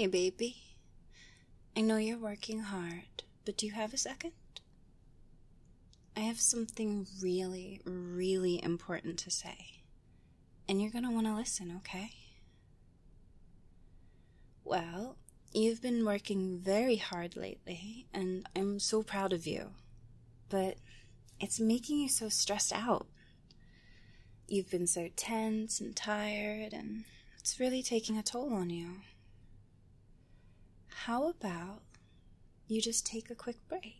Hey, baby. I know you're working hard, but do you have a second? I have something really, really important to say, and you're gonna want to listen, okay? Well, you've been working very hard lately, and I'm so proud of you, but it's making you so stressed out. You've been so tense and tired, and it's really taking a toll on you. How about you just take a quick break?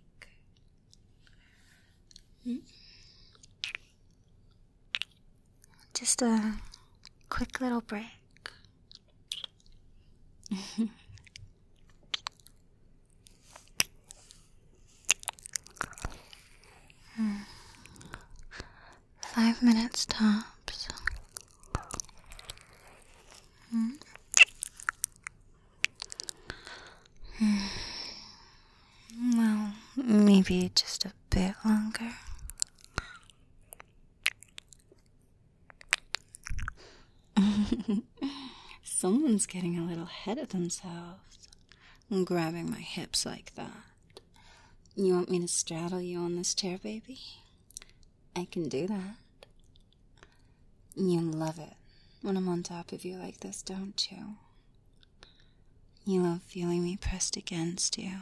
Just a quick little break. 5 minutes tops. Well, maybe just a bit longer. Someone's getting a little ahead of themselves and grabbing my hips like that. You want me to straddle you on this chair, baby? I can do that. You love it when I'm on top of you like this, don't you? You love feeling me pressed against you.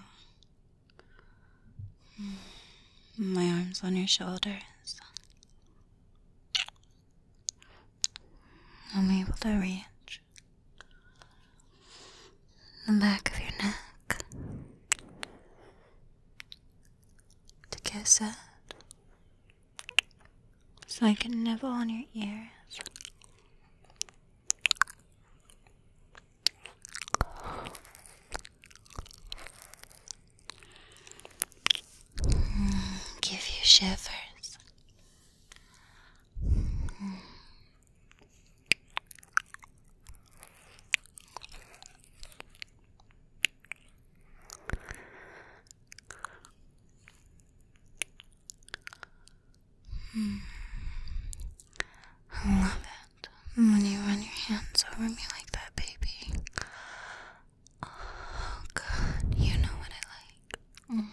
My arms on your shoulders. I'm able to reach the back of your neck to kiss it, so I can nibble on your ears. Give you shivers. I love it when you run your hands over me like that, baby. Oh, God, you know what I like.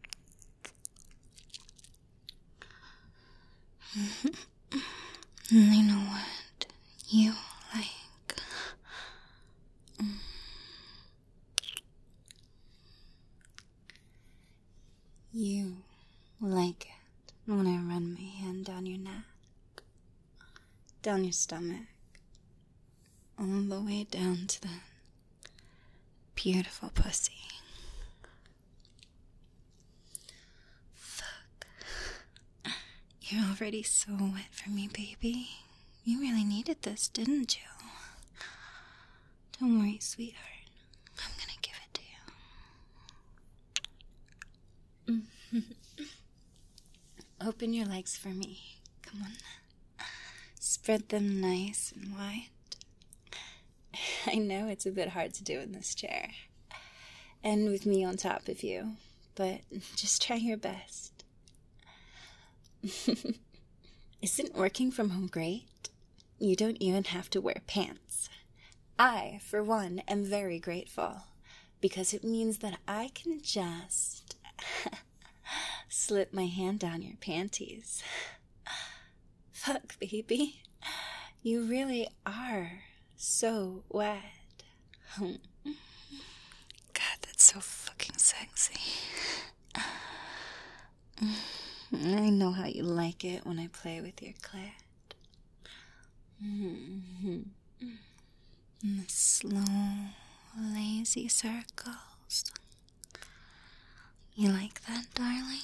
And I know what you like. You like it when I run my hand down your neck, down your stomach, all the way down to the beautiful pussy. Fuck. You're already so wet for me, baby. You really needed this, didn't you? Don't worry, sweetheart. I'm gonna give it to you. Open your legs for me. Come on. Spread them nice and wide. I know it's a bit hard to do in this chair, and with me on top of you, but just try your best. Isn't working from home great? You don't even have to wear pants. I, for one, am very grateful, because it means that I can just slip my hand down your panties. Fuck, baby. You really are so wet. God, that's so fucking sexy. I know how you like it when I play with your clit. The slow, lazy circles. You like that, darling?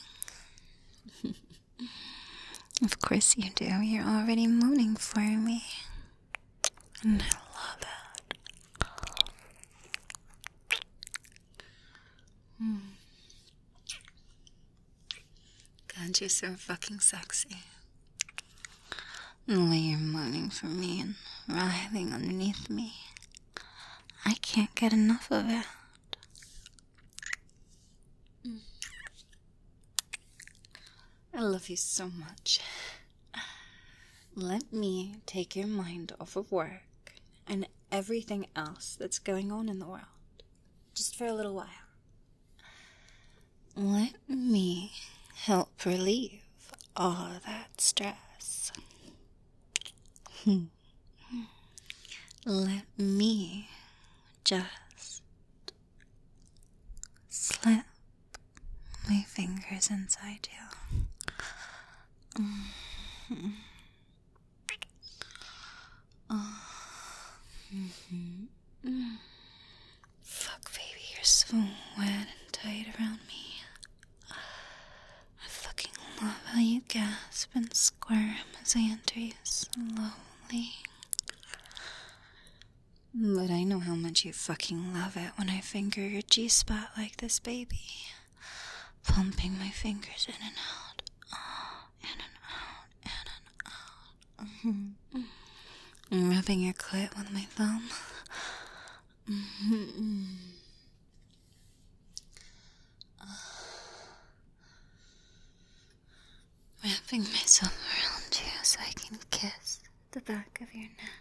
Of course you do. You're already mooning for me. And I love it. God, you're so fucking sexy. The way you're moaning for me and writhing underneath me. I can't get enough of it. I love you so much. Let me take your mind off of work and everything else that's going on in the world. just for a little while. Let me help relieve all that stress. Let me just slip my fingers inside you. Fuck, baby, you're so wet and tight around me. I fucking love how you gasp and squirm as I enter you slowly. But I know how much you fucking love it when I finger your G-spot like this, baby. Pumping my fingers in and out. In and out, in and out. Rubbing your clit with my thumb. Wrapping myself around you so I can kiss the back of your neck.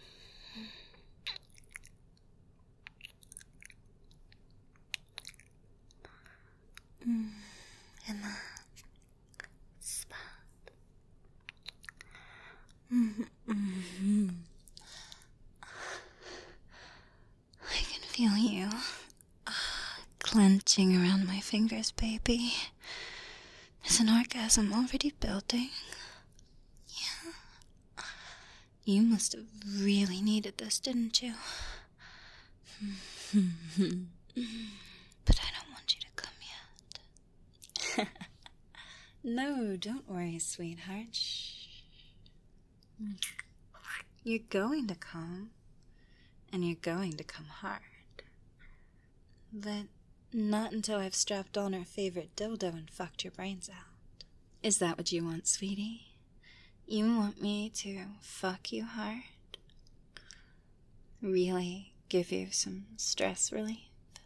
In that spot. I can feel you clenching around my fingers, baby. Is an orgasm already building? Yeah. You must have really needed this, didn't you? But I don't want you to come yet. No, don't worry, sweetheart. Shh. You're going to come, and you're going to come hard. But not until I've strapped on our favorite dildo and fucked your brains out. Is that what you want, sweetie? You want me to fuck you hard? Really give you some stress relief?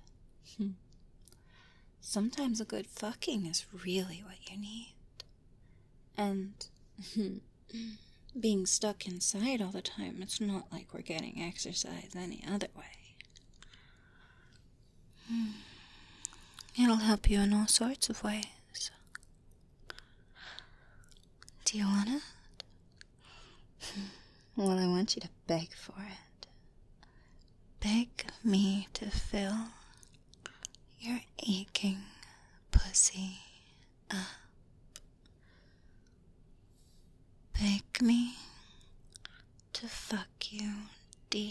Sometimes a good fucking is really what you need. And being stuck inside all the time, it's not like we're getting exercise any other way. It'll help you in all sorts of ways. Do you want it? Well, I want you to beg for it. Beg me to fill your aching pussy up. Beg me to fuck you deep.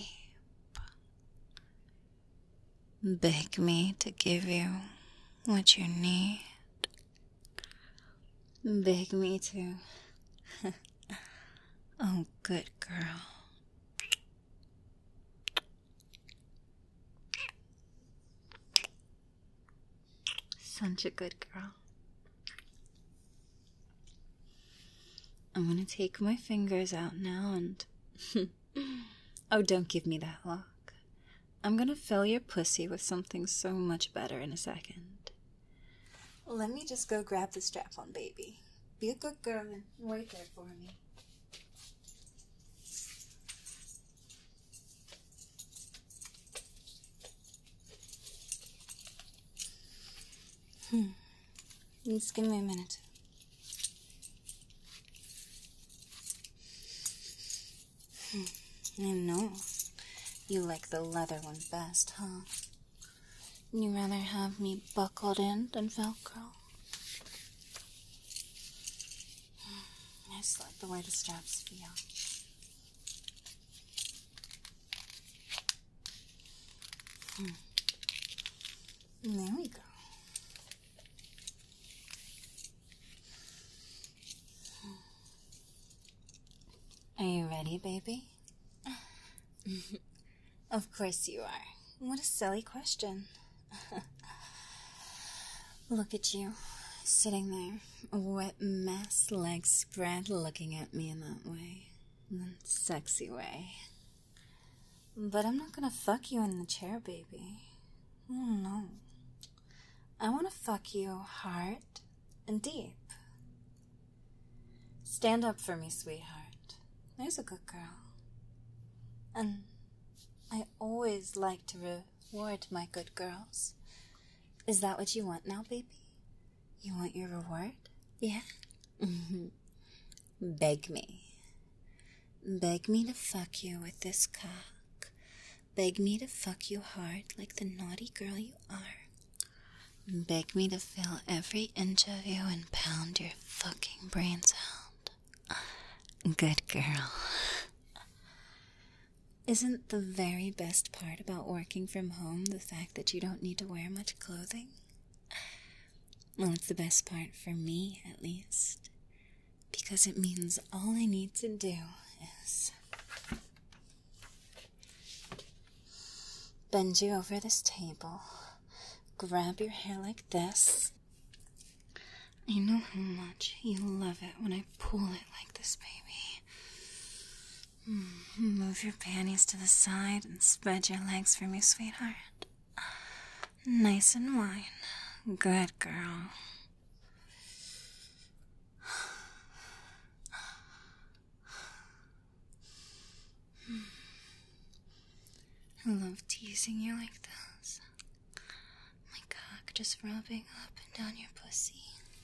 Beg me to give you what you need. Beg me to... Oh, good girl. Such a good girl. I'm gonna take my fingers out now and... Oh, don't give me that look. I'm gonna fill your pussy with something so much better in a second. Let me just go grab the strap-on, baby. Be a good girl and wait there for me. Just give me a minute. I know. You like the leather one best, huh? You rather have me buckled in than Velcro? I just like the way the straps feel. There we go. Are you ready, baby? Of course you are. What a silly question. Look at you, sitting there, a wet mess, legs spread, looking at me in that way. That sexy way. But I'm not gonna fuck you in the chair, baby. Oh, no. I wanna fuck you hard and deep. Stand up for me, sweetheart. There's a good girl. And I always like to reward, my good girls. Is that what you want now, baby? You want your reward? Yeah? Beg me. Beg me to fuck you with this cock. Beg me to fuck you hard like the naughty girl you are. Beg me to fill every inch of you and pound your fucking brains out. Good girl. Isn't the very best part about working from home the fact that you don't need to wear much clothing? Well, it's the best part for me, at least. Because it means all I need to do is bend you over this table, grab your hair like this. I know how much you love it when I pull it like this, baby. Move your panties to the side and spread your legs for me, sweetheart. Nice and wide. Good girl. I love teasing you like this. My cock just rubbing up and down your pussy.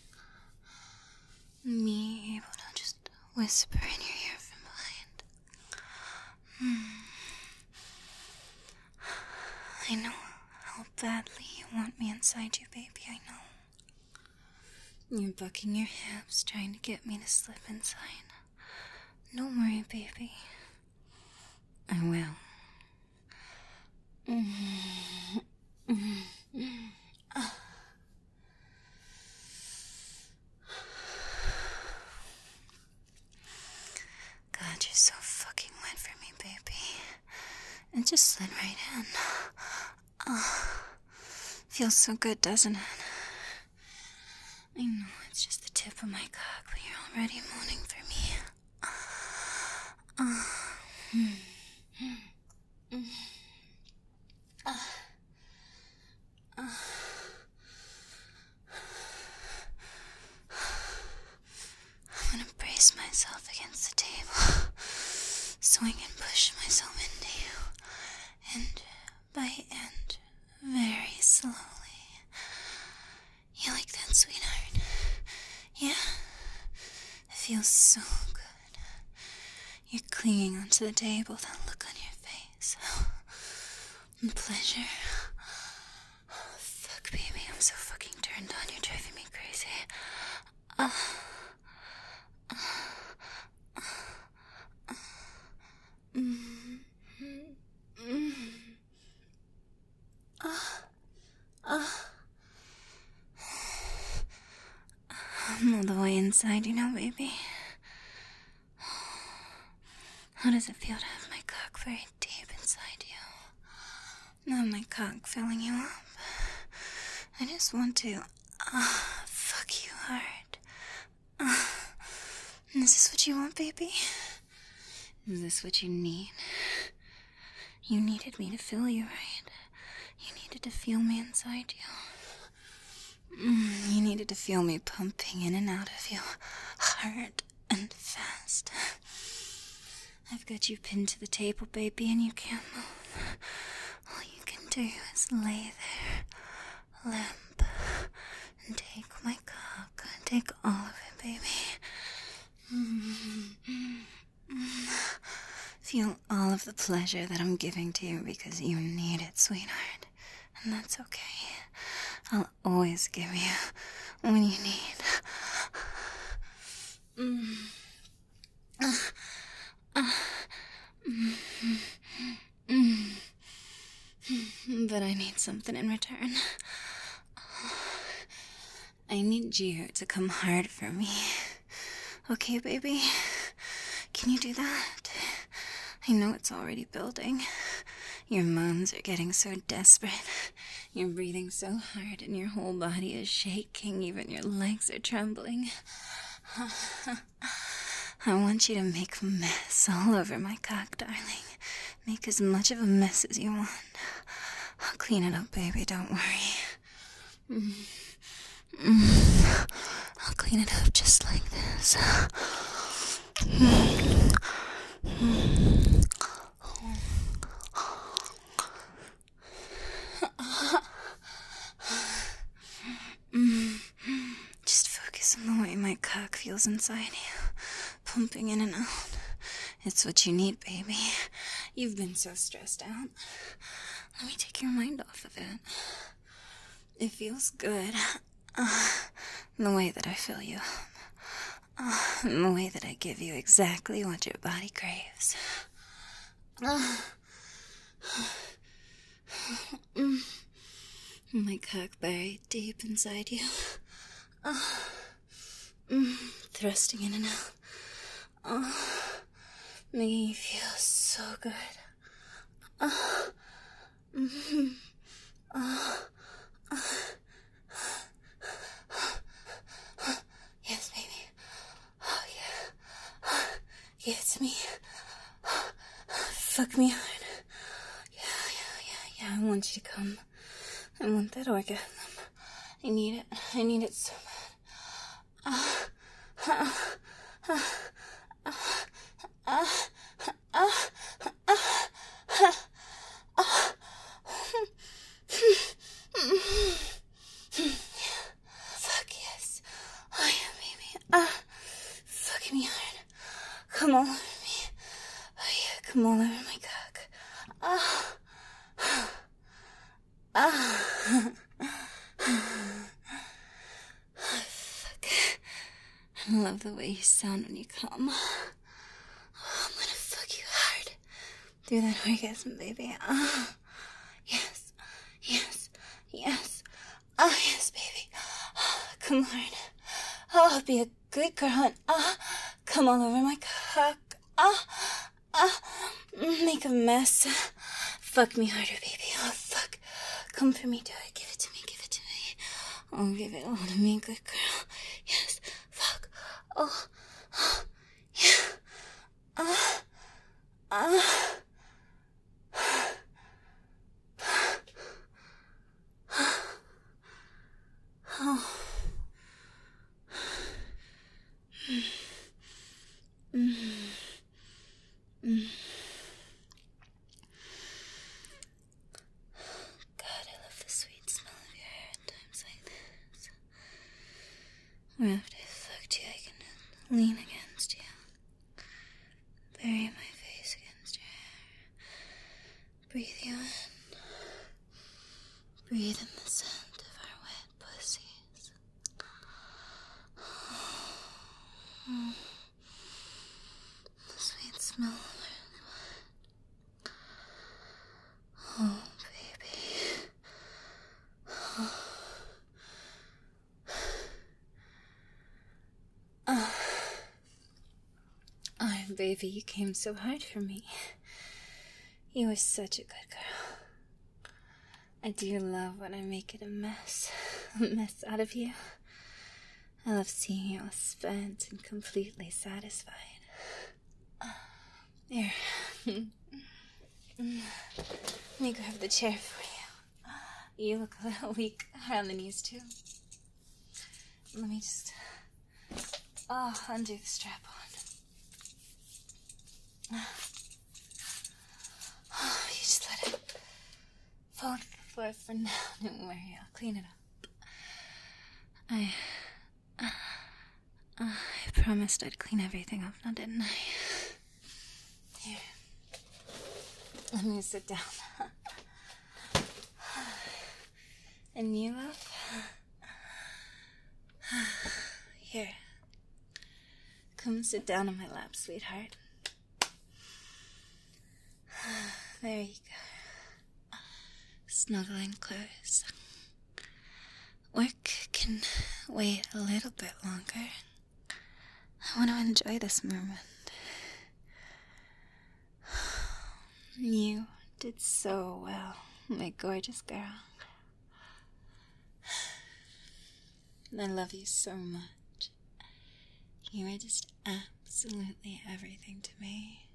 Me able to just whisper in your ear from behind. I know how badly you want me inside you, baby, I know. You're bucking your hips, trying to get me to slip inside. Don't worry, baby. I will. God, you're so fucking wet for me, baby. It just slid right in. Feels so good, doesn't it? I know it's just the tip of my cock, but you're already moaning for me. I'm gonna brace myself against the table, swing and push myself into you, inch by inch, very slowly. You like that, sweetheart? Yeah? It feels so good. You're clinging onto the table, that look on your face. And pleasure. Fuck, baby, I'm so fucking turned on. You're driving me crazy. I'm all the way inside, you know, baby. How does it feel to have my cock very deep inside you? Not my cock filling you up. I just want to fuck you hard. Is this what you want, baby? Is this what you need? You needed me to fill you, right? You needed to feel me inside you. You needed to feel me pumping in and out of you, hard and fast. I've got you pinned to the table, baby, and you can't move. All you can do is lay there, limp, and take my cock. Take all of it, baby. Feel all of the pleasure that I'm giving to you because you need it, sweetheart. And that's okay. I'll always give you what you need. But I need something in return. I need you to come hard for me. Okay, baby? Can you do that? I know it's already building. Your moans are getting so desperate. You're breathing so hard and your whole body is shaking. Even your legs are trembling. I want you to make a mess all over my cock, darling. Make as much of a mess as you want. I'll clean it up, baby, don't worry. I'll clean it up just like this. chemicals inside you, pumping in and out. It's what you need, baby. You've been so stressed out. Let me take your mind off of it. It feels good. The way that I fill you. The way that I give you exactly what your body craves. My cock buried deep inside you. Thrusting in and out. Making you feel so good. Yes, baby. Oh, yeah. Give it to me. Fuck me hard. Yeah. I want you to come. I want that orgasm. I need it. I need it so bad. Fuck yes. Oh yeah, baby. Fuck me hard. Come all over me. Oh yeah, come all over my cock. Fuck. I love the way you sound when you come. I'm gonna fuck you hard. Do that orgasm, baby. Yes. Yes, baby. Come on. Be a good girl and come all over my cock. Make a mess. Fuck me harder, baby. Oh, fuck. Come for me, do it. Give it to me. Oh, give it all to me, good girl. Yes. Fuck. Oh. Yeah. God, I love the sweet smell of your hair at times like this. Where after I fucked you, I can just lean against you. Bury my face against your hair. Breathe you in. Breathe in the scent of our wet pussies. The sweet smell of our blood. Oh, baby. Oh, baby, you came so hard for me. You were such a good girl. I do love when I make it a mess out of you. I love seeing you all spent and completely satisfied. Here. Let me grab the chair for you. You look a little weak around the knees, too. Let me just... undo the strap on. You just let it fall to the floor for now. Don't worry, I'll clean it up. I promised I'd clean everything up, now didn't I? Here. Let me sit down. And you, love? Here. Come sit down on my lap, sweetheart. There you go. Snuggling close. Work can wait a little bit longer. I want to enjoy this moment. You did so well, my gorgeous girl. I love you so much. You are just absolutely everything to me.